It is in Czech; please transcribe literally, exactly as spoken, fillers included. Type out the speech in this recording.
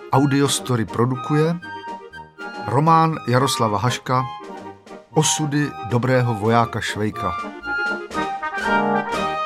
Audiostory produkuje román Jaroslava Haška Osudy dobrého vojáka Švejka.